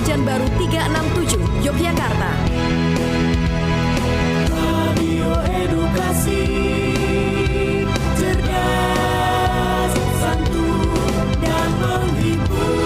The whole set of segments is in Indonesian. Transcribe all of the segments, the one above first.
Pekanbaru 367, Yogyakarta. Radio Edukasi, cerdas, santun, dan menghibur.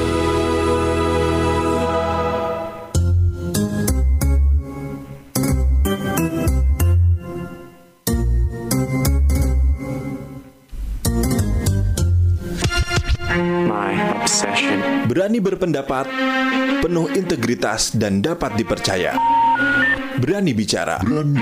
My obsession. Berani berpendapat, penuh integritas dan dapat dipercaya. Berani bicara.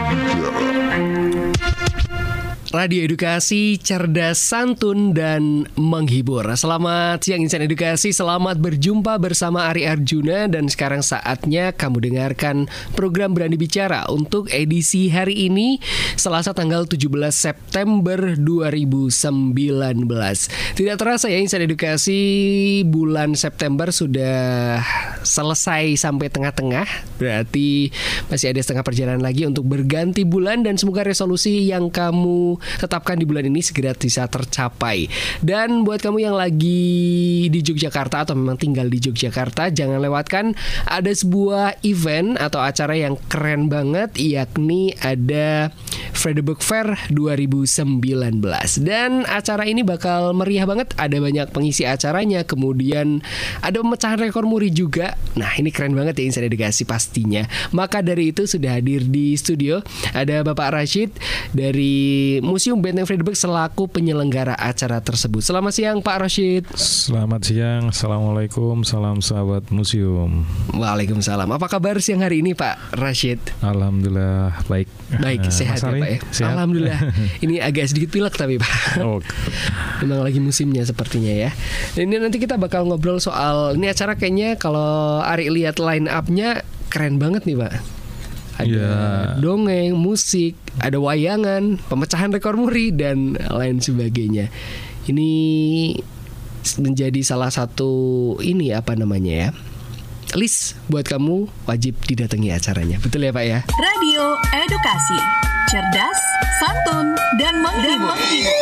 Radio Edukasi, cerdas, santun, dan menghibur. Selamat siang insan edukasi, selamat berjumpa bersama Ari Arjuna. Dan sekarang saatnya kamu dengarkan program Berani Bicara untuk edisi hari ini, Selasa tanggal 17 September 2019. Tidak terasa ya insan edukasi, bulan September sudah selesai sampai tengah-tengah. Berarti masih ada setengah perjalanan lagi untuk berganti bulan. Dan semoga resolusi yang kamu tetapkan di bulan ini segera bisa tercapai. Dan buat kamu yang lagi di Yogyakarta atau memang tinggal di Yogyakarta, jangan lewatkan ada sebuah event atau acara yang keren banget, yakni ada Fredebook Fair 2019. Dan acara ini bakal meriah banget, ada banyak pengisi acaranya, kemudian ada pemecahan rekor muri juga. Nah ini keren banget ya insan edukasi pastinya. Maka dari itu sudah hadir di studio ada Bapak Rashid dari Museum Benteng Fredebook selaku penyelenggara acara tersebut. Selamat siang Pak Rashid. Selamat siang, Assalamualaikum, salam sahabat museum. Waalaikumsalam. Apa kabar siang hari ini Pak Rashid? Alhamdulillah baik. Baik, sehat ya Pak ya? Sehat? Alhamdulillah. Ini agak sedikit pilek tapi Pak. Oh. Memang lagi musimnya sepertinya ya. Dan ini nanti kita bakal ngobrol soal ini acara, kayaknya kalau Ari lihat line up-nya keren banget nih Pak. Ada dongeng, musik, ada wayangan, pemecahan rekor muri, dan lain sebagainya. Ini menjadi salah satu list buat kamu wajib didatangi acaranya. Betul ya Pak ya? Radio Edukasi, cerdas, santun, dan menghibur.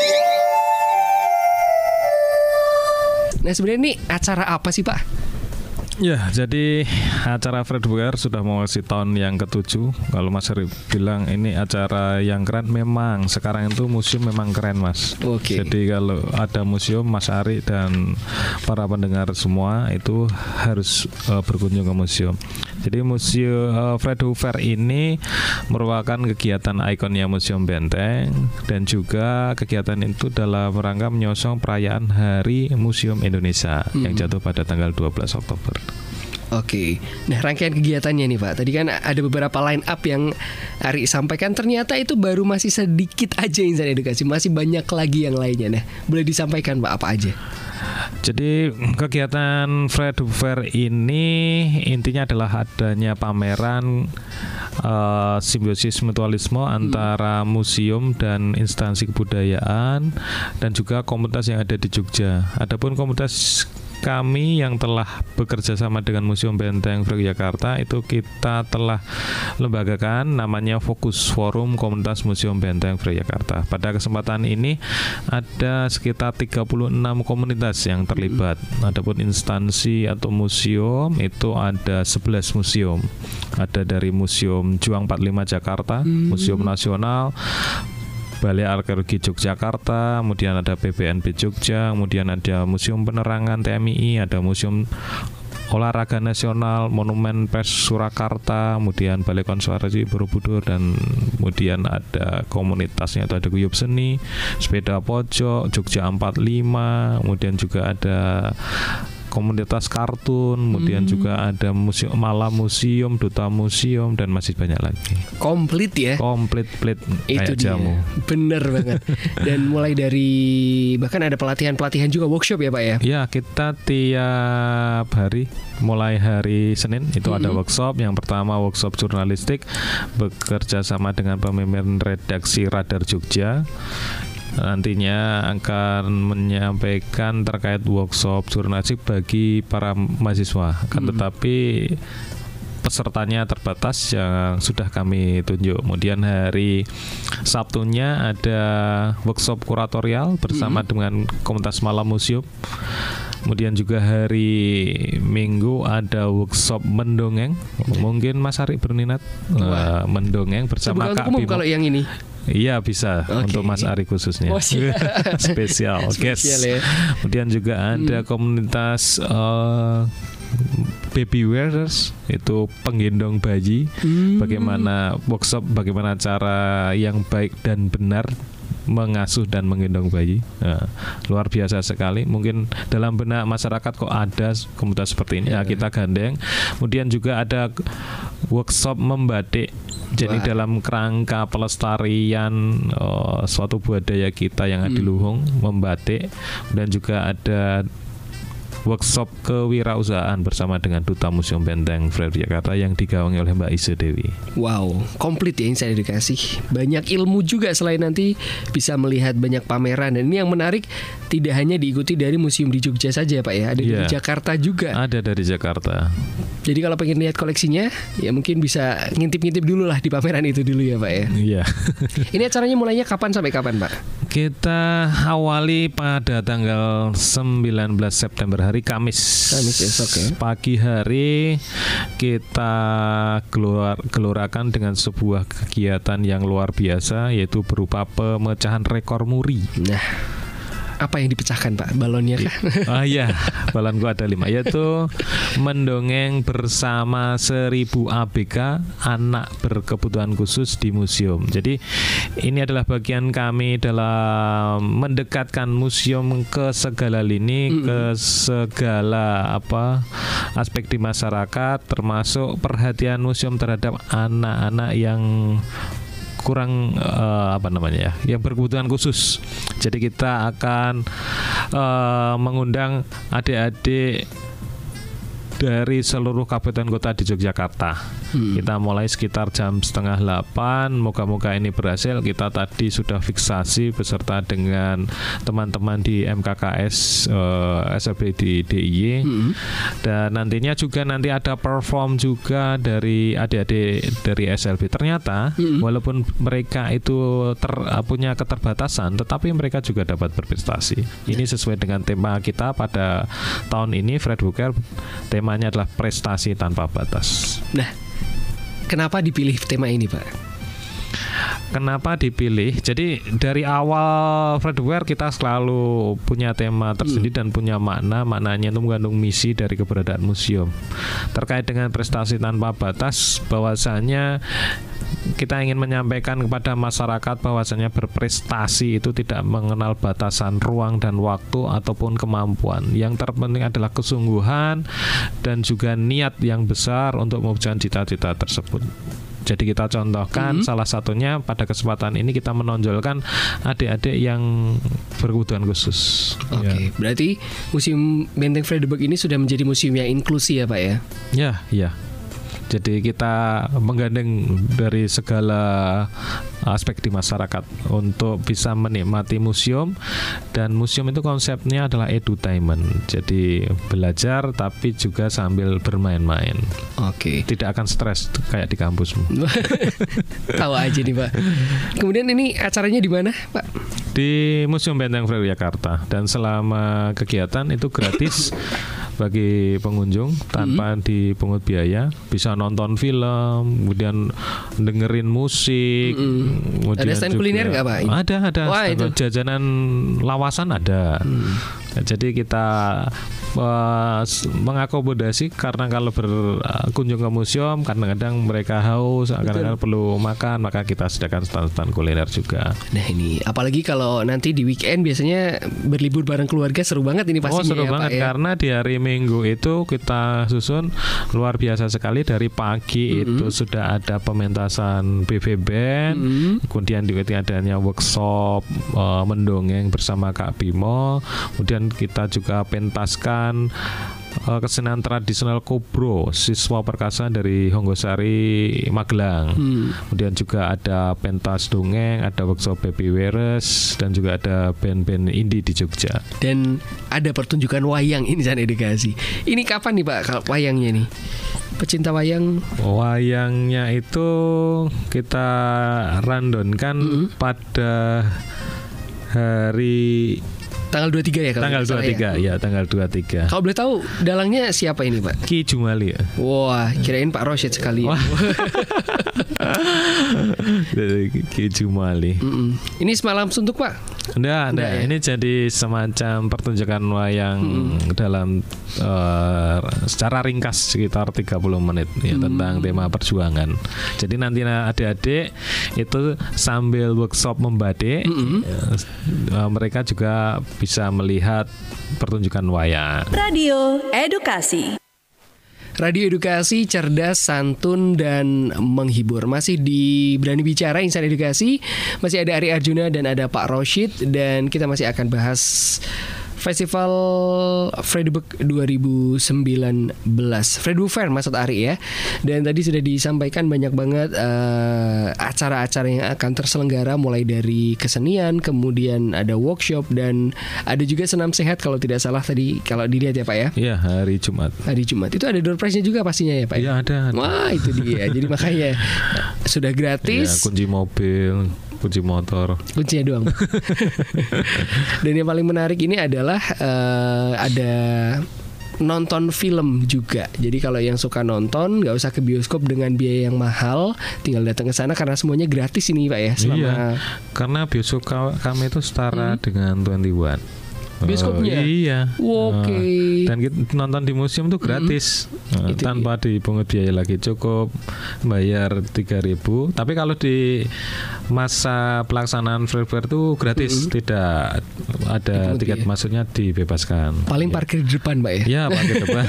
Nah sebenarnya ini acara apa sih Pak? Ya, jadi acara Fredebook Fair sudah memasuki tahun yang ke-7. Kalau Mas Ari bilang ini acara yang keren, memang sekarang itu museum memang keren Mas. Oke. Jadi kalau ada museum, Mas Ari dan para pendengar semua itu harus berkunjung ke museum. Jadi museum Fredebook Fair ini merupakan kegiatan ikonnya Museum Benteng, dan juga kegiatan itu dalam rangka menyosong perayaan Hari Museum Indonesia yang jatuh pada tanggal 12 Oktober. Oke, nah rangkaian kegiatannya nih Pak, tadi kan ada beberapa line up yang Ari sampaikan, ternyata itu baru masih sedikit aja insan edukasi, masih banyak lagi yang lainnya. Nah boleh disampaikan Pak apa aja? Jadi kegiatan Fredebook Fair ini intinya adalah adanya pameran simbiosis mutualisme antara museum dan instansi kebudayaan dan juga komunitas yang ada di Jogja. Adapun komunitas kami yang telah bekerja sama dengan Museum Benteng Yogyakarta itu kita telah lembagakan namanya Fokus Forum Komunitas Museum Benteng Yogyakarta. Pada kesempatan ini ada sekitar 36 komunitas yang terlibat. Adapun instansi atau museum itu ada 11 museum. Ada dari Museum Juang 45 Jakarta, Museum Nasional, Balai Arkeologi Yogyakarta, kemudian ada PBNB Jogja, kemudian ada Museum Penerangan TMI, ada Museum Olahraga Nasional, Monumen Pers Surakarta, kemudian Balai Konservasi Borobudur, dan kemudian ada komunitasnya itu ada Guyub Seni, Sepeda Pojok, Jogja 45, kemudian juga ada komunitas kartun, kemudian juga ada museum Malam Museum, Duta Museum, dan masih banyak lagi. Komplit ya? Komplit itu kayak jamu. Bener banget. Dan mulai dari bahkan ada pelatihan juga, workshop ya Pak ya? Ya, kita tiap hari mulai hari Senin itu ada workshop. Yang pertama workshop jurnalistik bekerja sama dengan pemimpin redaksi Radar Jogja. Nantinya akan menyampaikan terkait workshop jurnalistik bagi para mahasiswa. Tetapi pesertanya terbatas yang sudah kami tunjuk. Kemudian hari Sabtunya ada workshop kuratorial bersama dengan komunitas Malam Museum. Kemudian juga hari Minggu ada workshop mendongeng. Mungkin Mas Ari berminat mendongeng bersama Terbuka Kak untuk umum Bimo. kalau yang ini. Iya bisa untuk Mas Ari khususnya. Oh, siap. Spesial guest. Spesial ya. Kemudian juga ada komunitas baby wearers, itu penggendong bayi. Bagaimana workshop, bagaimana cara yang baik dan benar mengasuh dan menggendong bayi. Nah, luar biasa sekali. Mungkin dalam benak masyarakat kok ada komunitas seperti ini. Ya, kita gandeng. Kemudian juga ada workshop membatik. Jadi dalam kerangka pelestarian suatu budaya kita yang adiluhung, membatik. Dan juga ada workshop kewirausahaan bersama dengan Duta Museum Benteng Fred Jakarta yang digawangi oleh Mbak Ise Dewi. Wow, komplit ya Insan Edukasi. Banyak ilmu juga selain nanti bisa melihat banyak pameran. Dan ini yang menarik, tidak hanya diikuti dari museum di Jogja saja Pak ya, ada di Jakarta juga. Ada dari Jakarta. Jadi kalau pengen lihat koleksinya, ya mungkin bisa ngintip-ngintip dulu lah di pameran itu dulu ya Pak ya. Iya. Ini acaranya mulainya kapan sampai kapan Pak? Kita awali pada tanggal 19 September hari Kamis. Kamis esok ya. Pagi hari kita gelorakan dengan sebuah kegiatan yang luar biasa, yaitu berupa pemecahan rekor muri. Nah, apa yang dipecahkan Pak? Balonnya kan? Iya, balonku ada 5, yaitu mendongeng bersama 1000 ABK anak berkebutuhan khusus di museum. Jadi ini adalah bagian kami dalam mendekatkan museum ke segala lini, ke segala aspek di masyarakat, termasuk perhatian museum terhadap anak-anak yang kurang yang berkebutuhan khusus. Jadi kita akan mengundang adik-adik dari seluruh kabupaten kota di Yogyakarta. Kita mulai sekitar jam 7:30. Moga-moga ini berhasil. Kita tadi sudah fiksasi beserta dengan teman-teman di MKKS SLB di DIY. Dan nantinya juga nanti ada perform juga dari adik-adik dari SLB. Ternyata walaupun mereka itu punya keterbatasan, tetapi mereka juga dapat berprestasi. Ini sesuai dengan tema kita pada tahun ini, Fred Booker. Temanya adalah prestasi tanpa batas. Nah, kenapa dipilih tema ini Pak? Kenapa dipilih? Jadi dari awal Fredware kita selalu punya tema tersendiri dan punya makna. Maknanya itu mengandung misi dari keberadaan museum. Terkait dengan prestasi tanpa batas, bahwasanya kita ingin menyampaikan kepada masyarakat bahwasanya berprestasi itu tidak mengenal batasan ruang dan waktu ataupun kemampuan. Yang terpenting adalah kesungguhan dan juga niat yang besar untuk mewujudkan cita-cita tersebut. Jadi kita contohkan salah satunya pada kesempatan ini kita menonjolkan adik-adik yang berkebutuhan khusus. Oke, berarti Museum Benteng Frederick ini sudah menjadi museum yang inklusi ya Pak ya? Ya. Jadi kita menggandeng dari segala aspek di masyarakat untuk bisa menikmati museum. Dan museum itu konsepnya adalah edutainment. Jadi belajar tapi juga sambil bermain-main. Oke. Tidak akan stres kayak di kampusmu. Tahu aja nih Pak. Kemudian ini acaranya di mana Pak? Di Museum Benteng Frederick Jakarta. Dan selama kegiatan itu gratis bagi pengunjung tanpa dipungut biaya. Bisa nonton film, kemudian dengerin musik. Ada stand kuliner nggak Pak? Ada. Wah, itu jajanan lawasan ada. Jadi kita mengakomodasi, karena kalau berkunjung ke museum kadang-kadang mereka haus, kadang-kadang perlu makan, maka kita sediakan stand-stand kuliner juga. Nah ini, apalagi kalau nanti di weekend biasanya berlibur bareng keluarga, seru banget ini pastinya. Seru ya, banget Pak, ya? Karena di hari Minggu itu kita susun luar biasa sekali. Dari pagi itu sudah ada pementasan BV Band, kemudian diikuti adanya workshop mendongeng bersama Kak Bimo, kemudian kita juga pentaskan kesenian tradisional Kobro, siswa perkasa dari Honggosari Magelang. Kemudian juga ada pentas dongeng, ada workshop baby wearers, dan juga ada band-band indie di Jogja. Dan ada pertunjukan wayang Insan Edukasi. Ini kapan nih Pak wayangnya nih? Pecinta wayang. Wayangnya itu kita randonkan pada hari Tanggal 23 ya kalau Tanggal nggak salah 23 ya, tanggal 23. Kalau boleh tahu dalangnya siapa ini Pak? Ki Jumali ya. Wah, kirain Pak Rosyid sekali. Wah. Ki Jumali. Ini semalam suntuk Pak? Enggak. ya? Ini jadi semacam pertunjukan wayang dalam secara ringkas sekitar 30 menit ya, tentang tema perjuangan. Jadi nanti adik-adik itu sambil workshop membatik, mereka juga bisa melihat pertunjukan wayang. Radio Edukasi. Radio Edukasi, cerdas, santun, dan menghibur. Masih di Berani Bicara Insan Edukasi. Masih ada Ari Arjuna dan ada Pak Rosyid. Dan kita masih akan bahas Festival Fredebook 2019, Fredebook Fair maksud Ari ya. Dan tadi sudah disampaikan banyak banget acara-acara yang akan terselenggara, mulai dari kesenian, kemudian ada workshop, dan ada juga senam sehat kalau tidak salah tadi kalau dilihat ya Pak ya. Iya, hari Jumat. Hari Jumat itu ada door prize-nya juga pastinya ya Pak. Iya, ada. Wah, itu dia. Jadi makanya sudah gratis. Ya, kunci mobil, kunci motor, kuncinya doang. Dan yang paling menarik ini adalah ada nonton film juga. Jadi kalau yang suka nonton nggak usah ke bioskop dengan biaya yang mahal, tinggal datang ke sana karena semuanya gratis ini Pak ya. Iya, karena bioskop kami itu setara dengan 21. Bioskopnya? Iya. Oke. Dan kita nonton di museum itu gratis, tanpa dipungut biaya lagi, cukup bayar 3.000. Tapi kalau di masa pelaksanaan Free Fair itu gratis, tidak ada tiket masuknya, dibebaskan. Paling parkir di depan Pak ya? Ya, parkir depan.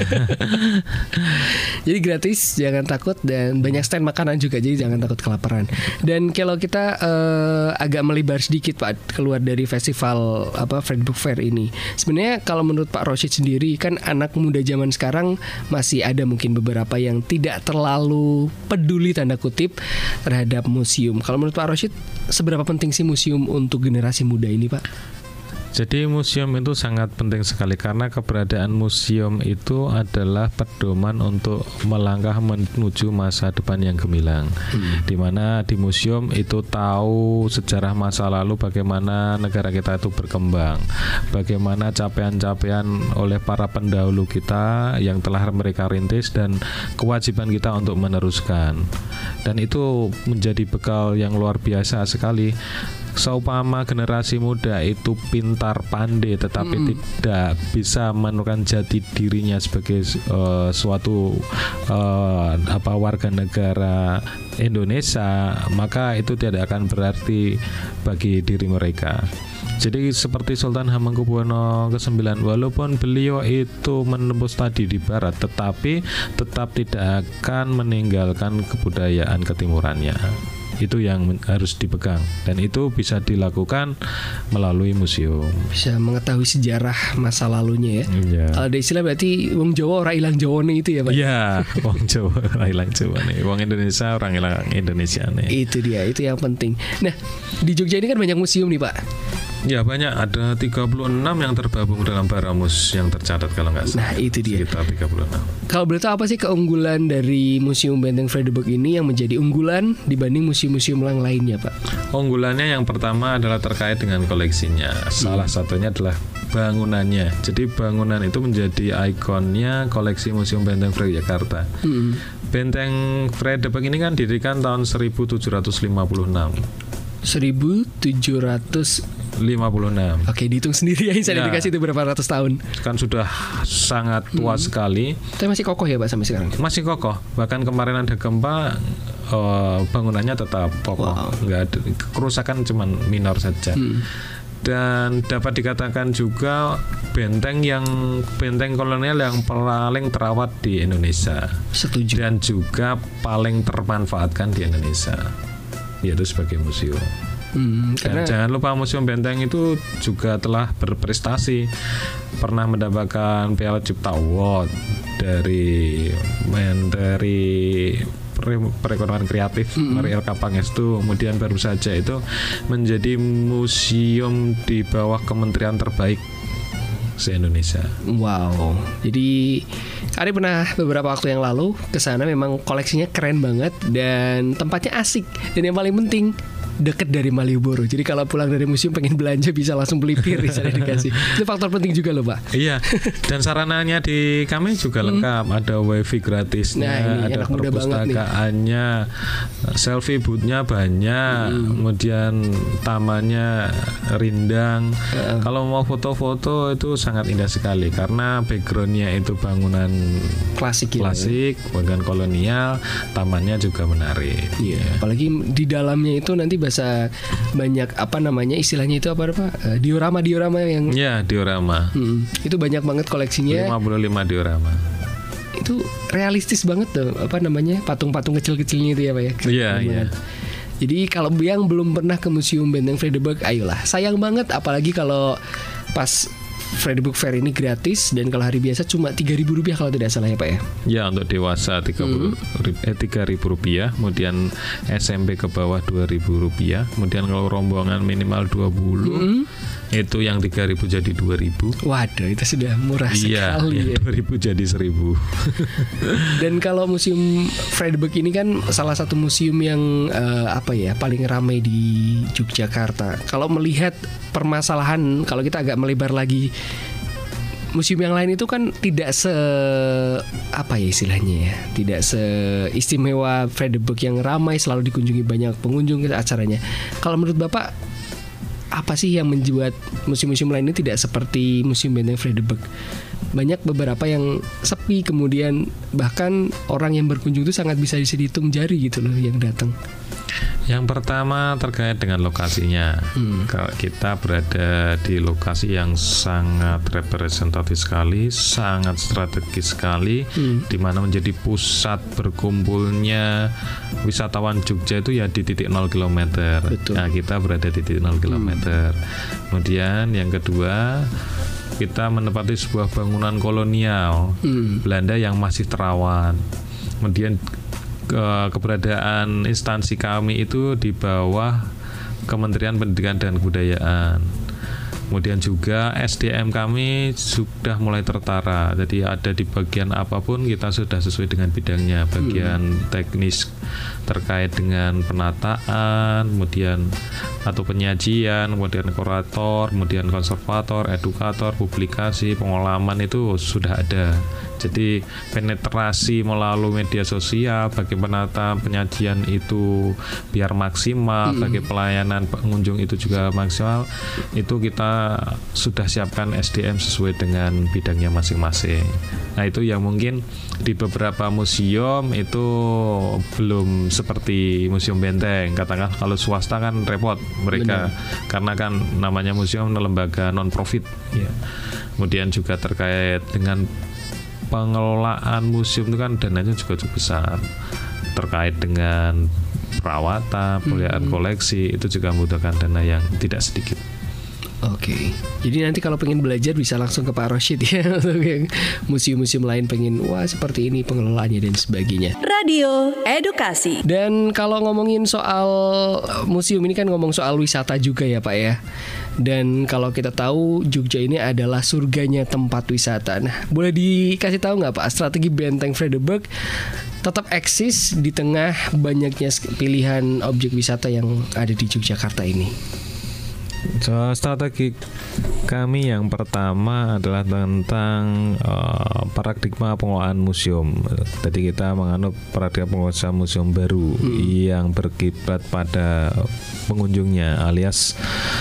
Jadi gratis, jangan takut, dan banyak stand makanan juga, jadi jangan takut kelaparan. Dan kalau kita agak melebar sedikit Pak keluar dari festival Fredebook Fair ini. Sebenarnya kalau menurut Pak Rosyid sendiri, kan anak muda zaman sekarang masih ada mungkin beberapa yang tidak terlalu peduli tanda kutip terhadap museum. Kalau menurut Pak Rosyid, seberapa penting sih museum untuk generasi muda ini Pak? Jadi museum itu sangat penting sekali, karena keberadaan museum itu adalah pedoman untuk melangkah menuju masa depan yang gemilang. Di mana di museum itu tahu sejarah masa lalu, bagaimana negara kita itu berkembang, bagaimana capaian-capaian oleh para pendahulu kita yang telah mereka rintis, dan kewajiban kita untuk meneruskan. Dan itu menjadi bekal yang luar biasa sekali. Seumpama generasi muda itu pintar pandai tetapi tidak bisa menemukan jati dirinya sebagai suatu warga negara Indonesia, maka itu tidak akan berarti bagi diri mereka. Jadi seperti Sultan Hamengkubuwono ke-9, walaupun beliau itu menembus tadi di barat, tetapi tetap tidak akan meninggalkan kebudayaan ketimurannya. Itu yang harus dipegang, dan itu bisa dilakukan melalui museum. Bisa mengetahui sejarah masa lalunya ya. Iya. Kalau ada istilah berarti wong Jawa ora ilang Jawane itu ya Pak. Iya, wong Jawa ora ilang Jawane, wong Indonesia orang ilang Indonesiane. Itu dia, itu yang penting. Nah, di Jogja ini kan banyak museum nih Pak. Ya banyak, ada 36 yang tergabung dalam Baramus yang tercatat kalau nggak salah. Nah itu dia, sekitar 36. Kalau boleh tahu apa sih keunggulan dari Museum Benteng Fredebook ini yang menjadi unggulan dibanding museum-museum yang lainnya Pak? Unggulannya yang pertama adalah terkait dengan koleksinya. Salah satunya adalah bangunannya. Jadi bangunan itu menjadi ikonnya koleksi Museum Benteng Fredebook Jakarta. Benteng Fredebook ini kan didirikan tahun 1756. 1756. Oke, dihitung sendiri ya, saya dikasih itu berapa ratus tahun. Kan sudah sangat tua sekali. Tapi masih kokoh ya Pak sampai sekarang? Masih kokoh. Bahkan kemarin ada gempa, bangunannya tetap kokoh. Nggak ada kerusakan, cuman minor saja. Dan dapat dikatakan juga benteng kolonial yang paling terawat di Indonesia. Setuju. Dan juga paling termanfaatkan di Indonesia, yaitu sebagai museum. Dan jangan lupa Museum Benteng itu juga telah berprestasi, pernah mendapatkan Piala Cipta Award dari Menteri Perekonomian Kreatif Mariel Kapangestu. Kemudian baru saja itu menjadi museum di bawah kementerian terbaik se-Indonesia. Wow. Jadi Ari pernah beberapa waktu yang lalu ke sana, memang koleksinya keren banget dan tempatnya asik, dan yang paling penting deket dari Malioboro. Jadi kalau pulang dari museum pengen belanja bisa langsung beli pir Insan Edukasi. Itu faktor penting juga loh Pak. Iya. Dan sarananya di kami juga lengkap. Ada wifi gratisnya, Nah, ini ada anak muda banget nih. perpustakaannya, selfie boothnya banyak, kemudian tamannya rindang. Kalau mau foto-foto itu sangat indah sekali karena backgroundnya itu bangunan Klasik ya. bangunan kolonial, tamannya juga menarik. Iya. Apalagi di dalamnya itu nanti bahasa banyak istilahnya itu apa Pak? Diorama yang Ya, diorama. itu banyak banget koleksinya. 55 diorama. Itu realistis banget tuh patung-patung kecil-kecilnya itu ya Pak ya. Iya, Keren iya. banget. Jadi kalau yang belum pernah ke Museum Benteng Vredenburg, ayolah. Sayang banget apalagi kalau pas Vredenburg Fair ini gratis dan kalau hari biasa cuma Rp3.000 kalau tidak salah ya Pak ya. Ya, untuk dewasa Rp3.000, kemudian SMP ke bawah Rp2.000, kemudian kalau rombongan minimal 20 itu yang 3.000 jadi 2.000. Waduh, itu sudah murah Iya, sekali ya. 2.000 jadi 1.000. Dan kalau Museum Vredenburg ini kan salah satu museum yang paling ramai di Yogyakarta. Kalau melihat permasalahan, kalau kita agak melebar lagi, museum yang lain itu kan tidak tidak seistimewa Vredenburg yang ramai, selalu dikunjungi banyak pengunjung acaranya. Kalau menurut Bapak, apa sih yang menjadikan museum-museum lain ini tidak seperti Museum Benteng Vredenburg? Banyak beberapa yang sepi, kemudian bahkan orang yang berkunjung itu sangat bisa dihitung jari gitu loh yang datang. Yang pertama terkait dengan lokasinya. Kalau kita berada di lokasi yang sangat representatif sekali, sangat strategis sekali, di mana menjadi pusat berkumpulnya wisatawan Jogja itu ya di titik 0 km. Betul. Nah, kita berada di titik 0 km. Kemudian yang kedua, kita menempati sebuah bangunan kolonial Belanda yang masih terawat. Kemudian keberadaan instansi kami itu di bawah Kementerian Pendidikan dan Kebudayaan. Kemudian juga SDM kami sudah mulai tertara. Jadi ada di bagian apapun kita sudah sesuai dengan bidangnya. Bagian teknis terkait dengan penataan, kemudian atau penyajian, kemudian kurator, kemudian konservator, edukator, publikasi, pengolaman itu sudah ada. Jadi penetrasi melalui media sosial, bagi penata penyajian itu biar maksimal, bagi pelayanan pengunjung itu juga maksimal, itu kita sudah siapkan SDM sesuai dengan bidangnya masing-masing. Nah, itu yang mungkin di beberapa museum itu belum seperti Museum Benteng. Katakan kalau swasta kan repot mereka. Benar. Karena kan namanya museum lembaga non-profit ya. Kemudian juga terkait dengan pengelolaan museum itu kan dananya juga cukup besar, terkait dengan perawatan, pemeliharaan koleksi itu juga membutuhkan dana yang tidak sedikit. Oke. Jadi nanti kalau pengen belajar bisa langsung ke Pak Rosyid ya. Untuk yang museum-museum lain pengen seperti ini pengelolaannya dan sebagainya. Radio Edukasi. Dan kalau ngomongin soal museum ini kan ngomong soal wisata juga ya Pak ya. Dan kalau kita tahu Jogja ini adalah surganya tempat wisata. Nah, boleh dikasih tahu nggak Pak, strategi Benteng Vredenburg tetap eksis di tengah banyaknya pilihan objek wisata yang ada di Yogyakarta ini? Strategi kami yang pertama adalah tentang paradigma pengelolaan museum. Tadi kita menganut paradigma pengelolaan museum baru yang berkiblat pada pengunjungnya, alias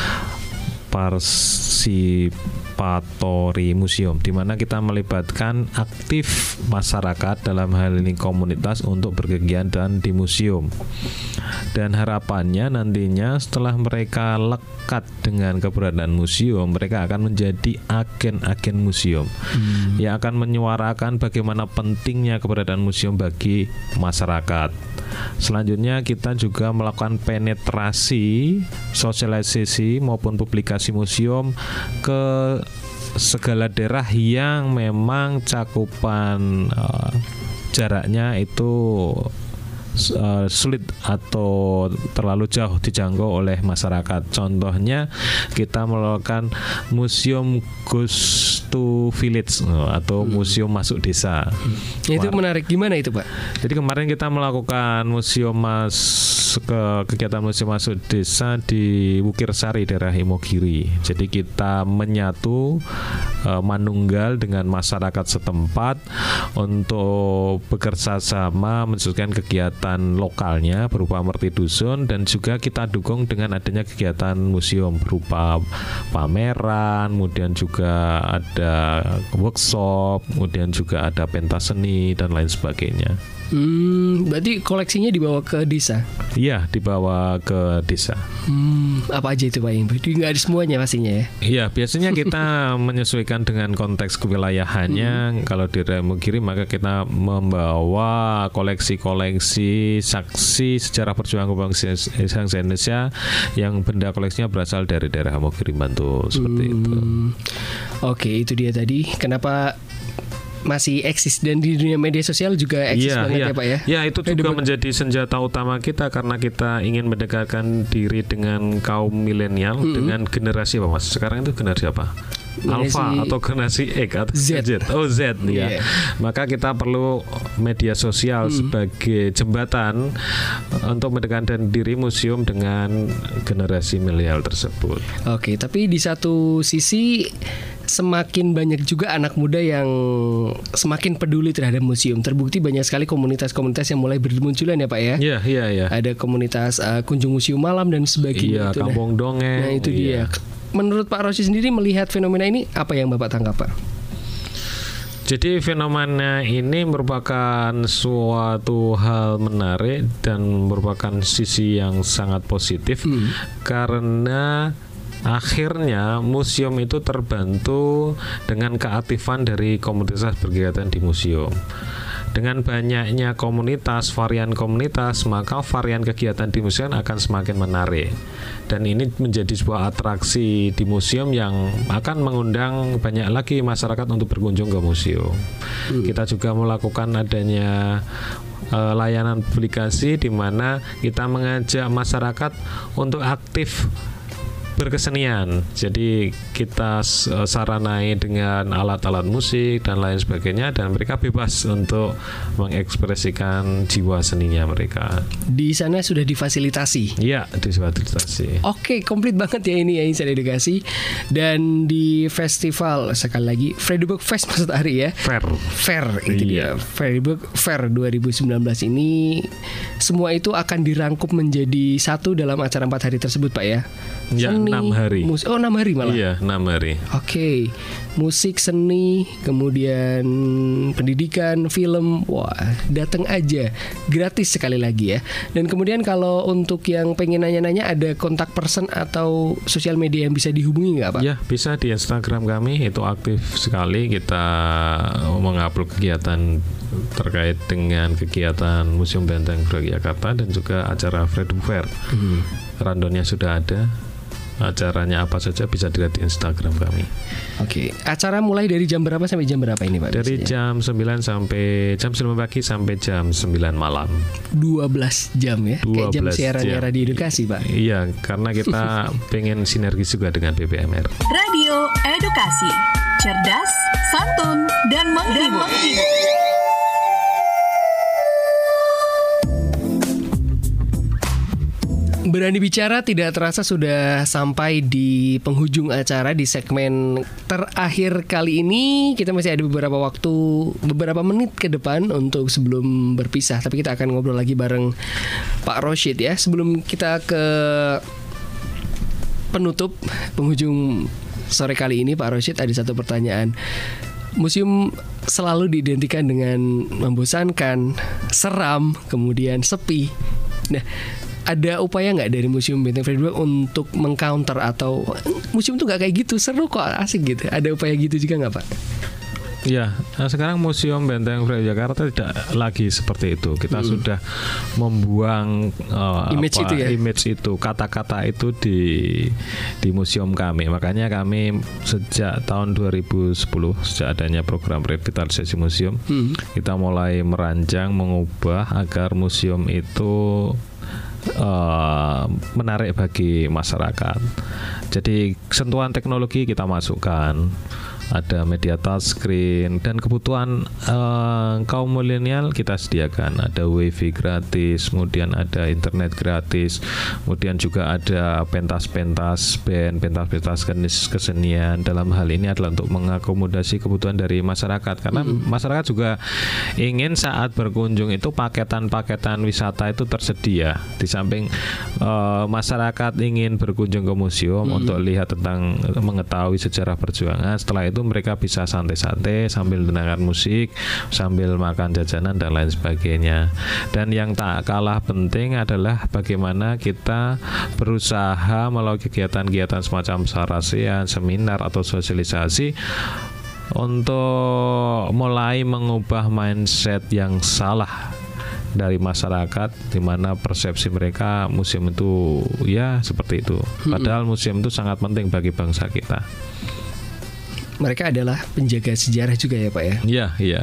parsipatori museum, di mana kita melibatkan aktif masyarakat, dalam hal ini komunitas, untuk berkegiatan di museum. Dan harapannya nantinya setelah mereka lekat dengan keberadaan museum, mereka akan menjadi agen-agen museum yang akan menyuarakan bagaimana pentingnya keberadaan museum bagi masyarakat. Selanjutnya kita juga melakukan penetrasi, sosialisasi maupun publikasi museum ke segala daerah yang memang cakupan jaraknya itu sulit atau terlalu jauh dijangkau oleh masyarakat. Contohnya kita melakukan museum Goes to Village atau museum masuk desa. Itu menarik, gimana itu Pak? Jadi kemarin kita melakukan kegiatan museum masuk desa di Wukirsari daerah Imogiri. Jadi kita menyatu manunggal dengan masyarakat setempat untuk bekerja sama mensukseskan kegiatan lokalnya berupa merti dusun, dan juga kita dukung dengan adanya kegiatan museum berupa pameran, kemudian juga ada workshop, kemudian juga ada pentas seni dan lain sebagainya. Berarti koleksinya dibawa ke desa? Iya, dibawa ke desa. Apa aja itu Pak? Berarti nggak ada semuanya pastinya ya? Iya, biasanya kita menyesuaikan dengan konteks kewilayahannya. Kalau di Imogiri maka kita membawa koleksi-koleksi saksi sejarah perjuangan bangsa Indonesia yang benda koleksinya berasal dari daerah Imogiri Bantul, seperti itu. Oke, itu dia tadi. Kenapa masih eksis dan di dunia media sosial juga eksis banget ya Pak ya? Ya, itu juga menjadi senjata utama kita karena kita ingin mendekatkan diri dengan kaum milenial dengan generasi apa Mas? Sekarang itu generasi apa? Alpha atau generasi X atau Z. Oh, Z ya. Maka kita perlu media sosial sebagai jembatan untuk mendekatkan diri museum dengan generasi milenial tersebut. Oke, tapi di satu sisi semakin banyak juga anak muda yang semakin peduli terhadap museum. Terbukti banyak sekali komunitas-komunitas yang mulai bermunculan ya Pak ya. Iya. Ada komunitas kunjung museum malam dan sebagainya. Iya, kampung dongeng. Nah itu dia. Menurut Pak Roshi sendiri melihat fenomena ini, apa yang Bapak tangkap Pak? Jadi fenomena ini merupakan suatu hal menarik dan merupakan sisi yang sangat positif karena akhirnya museum itu terbantu dengan keaktifan dari komunitas berkegiatan di museum. Dengan banyaknya komunitas, varian komunitas, maka varian kegiatan di museum akan semakin menarik. Dan ini menjadi sebuah atraksi di museum yang akan mengundang banyak lagi masyarakat untuk berkunjung ke museum. Kita juga melakukan adanya layanan publikasi di mana kita mengajak masyarakat untuk aktif berkesenian. Jadi kita saranai dengan alat-alat musik dan lain sebagainya, dan mereka bebas untuk mengekspresikan jiwa seninya mereka. Di sana sudah difasilitasi? Iya, difasilitasi. Oke, komplit banget ya ini ya Insan Edukasi. Dan di festival, sekali lagi Fredebook Fest maksud Ari ya? Fair itu dia. Fredebook Fair 2019 ini semua itu akan dirangkup menjadi satu dalam acara 4 hari tersebut Pak ya? Ya, 6 hari. 6 hari malah? Iya, 6 hari. Oke. Musik, seni, kemudian pendidikan, film. Wah, datang aja. Gratis sekali lagi ya. Dan kemudian kalau untuk yang pengen nanya-nanya, ada kontak person atau sosial media yang bisa dihubungi nggak Pak? Ya, bisa di Instagram kami. Itu aktif sekali. Kita mengupload kegiatan terkait dengan kegiatan Museum Benteng Yogyakarta dan juga acara Fredebook Fair. Rundownnya sudah ada. Acaranya apa saja bisa dilihat di Instagram kami. Oke, acara mulai dari jam berapa sampai jam berapa ini Pak? Dari jam 9 sampai jam 9 pagi sampai jam 9 malam. 12 jam ya? 12 kayak jam siarannya jam. Radio Edukasi Pak. Iya, karena kita pengen sinergis juga dengan BPMR. Radio Edukasi, cerdas, santun, dan menghibur. Berani bicara tidak terasa sudah sampai di penghujung acara di segmen terakhir kali ini. Kita masih ada beberapa menit ke depan untuk sebelum berpisah. Tapi kita akan ngobrol lagi bareng Pak Roshid ya. Sebelum kita ke penutup penghujung sore kali ini Pak Roshid, ada satu pertanyaan. Museum selalu diidentikan dengan membosankan, seram, kemudian sepi. Nah, ada upaya nggak dari Museum Benteng Fredebook untuk mengcounter atau museum tuh nggak kayak gitu, seru kok, asik gitu? Ada upaya gitu juga nggak Pak? Ya, sekarang Museum Benteng Free Jakarta tidak lagi seperti itu. Kita sudah membuang image itu, kata-kata itu di museum kami. Makanya kami sejak tahun 2010, sejak adanya program revitalisasi museum, kita mulai merancang, mengubah agar museum itu menarik bagi masyarakat. Jadi sentuhan teknologi kita masukkan, ada media touchscreen, dan kebutuhan kaum milenial kita sediakan. Ada wifi gratis, kemudian ada internet gratis, kemudian juga ada pentas-pentas band, pentas-pentas kesenian. Dalam hal ini adalah untuk mengakomodasi kebutuhan dari masyarakat, karena masyarakat juga ingin saat berkunjung itu paketan-paketan wisata itu tersedia. Di samping masyarakat ingin berkunjung ke museum untuk lihat tentang, mengetahui sejarah perjuangan, setelah itu mereka bisa santai-santai sambil mendengarkan musik, sambil makan jajanan dan lain sebagainya. Dan yang tak kalah penting adalah bagaimana kita berusaha melalui kegiatan-kegiatan semacam sarasian, seminar atau sosialisasi untuk mulai mengubah mindset yang salah dari masyarakat, di mana persepsi mereka museum itu ya seperti itu. Padahal museum itu sangat penting bagi bangsa kita. Mereka adalah penjaga sejarah juga ya Pak ya? Iya.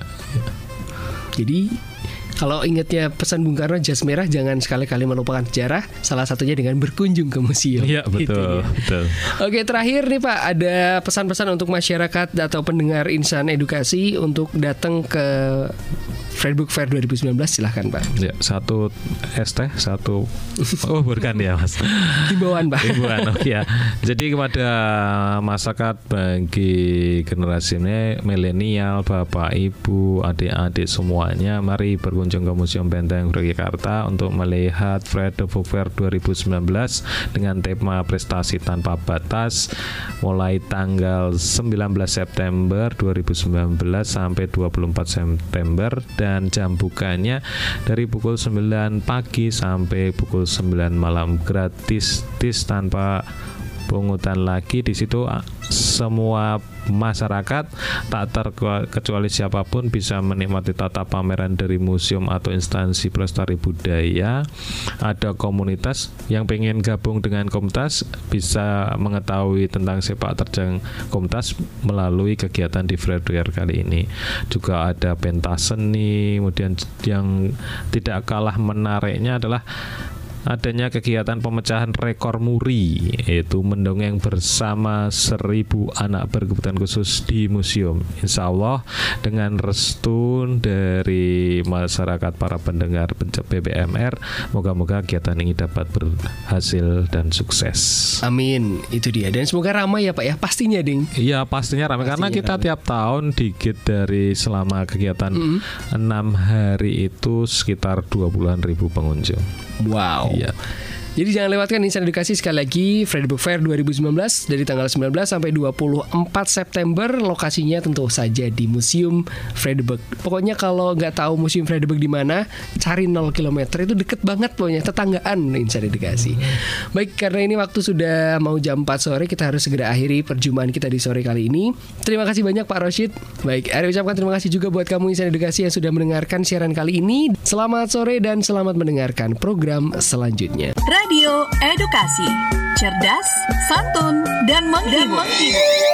Jadi kalau ingatnya pesan Bung Karno, jas merah jangan sekali-kali melupakan sejarah, salah satunya dengan berkunjung ke museum. Iya, betul. Oke, terakhir nih Pak, ada pesan-pesan untuk masyarakat atau pendengar Insan Edukasi untuk datang ke Fredbook Fair 2019, silahkan Pak. Ya, satu es teh, satu bukan ya Mas. Himbauan Pak. Himbauan, ya. Jadi kepada masyarakat, bagi generasi milenial, Bapak, Ibu, adik-adik semuanya, mari berkunjung ke Museum Benteng Free Jakarta untuk melihat Fredbook Fair 2019 dengan tema prestasi tanpa batas, mulai tanggal 19 September 2019 sampai 24 September, dan jam bukanya dari pukul 9 pagi sampai pukul 9 malam, gratis tanpa pungutan lagi. Di situ semua masyarakat tak terkecuali siapapun bisa menikmati tata pameran dari museum atau instansi pelestari budaya. Ada komunitas yang pengen gabung dengan komunitas bisa mengetahui tentang sepak terjang komunitas melalui kegiatan di Fredbook kali ini. Juga ada pentas seni, kemudian yang tidak kalah menariknya adalah adanya kegiatan pemecahan rekor muri, yaitu mendongeng bersama 1.000 anak berkebutuhan khusus di museum. Insya Allah dengan restu dari masyarakat, para pendengar BBMR, moga-moga kegiatan ini dapat berhasil dan sukses. Amin, itu dia. Dan semoga ramai ya Pak ya, pastinya Ding. Iya, pastinya ramai, karena kita tiap tahun digit dari selama kegiatan 6 hari itu sekitar 20-an ribu pengunjung. Wow. Iya. Jadi jangan lewatkan Insan Edukasi sekali lagi, Fredbook Fair 2019 dari tanggal 19 sampai 24 September. Lokasinya tentu saja di Museum Fredbook. Pokoknya kalau nggak tahu Museum Fredbook di mana, cari 0 km, itu deket banget pokoknya, tetanggaan Insan Edukasi. Baik, karena ini waktu sudah mau jam 4 sore, kita harus segera akhiri perjumpaan kita di sore kali ini. Terima kasih banyak Pak Rosyid. Baik, Ari ucapkan terima kasih juga buat kamu Insan Edukasi yang sudah mendengarkan siaran kali ini. Selamat sore dan selamat mendengarkan program selanjutnya. Radio Edukasi, cerdas, santun, dan menghibur.